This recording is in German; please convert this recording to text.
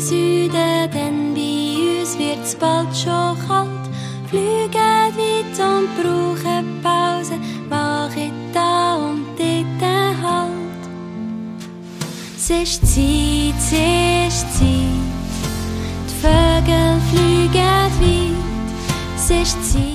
Süden, denn bei uns wird's bald schon kalt. Fliegen weit und brauchen Pause, machen da und dort Halt. Es ist Zeit, es ist Zeit, die Vögel fliegen weit, es ist Zeit.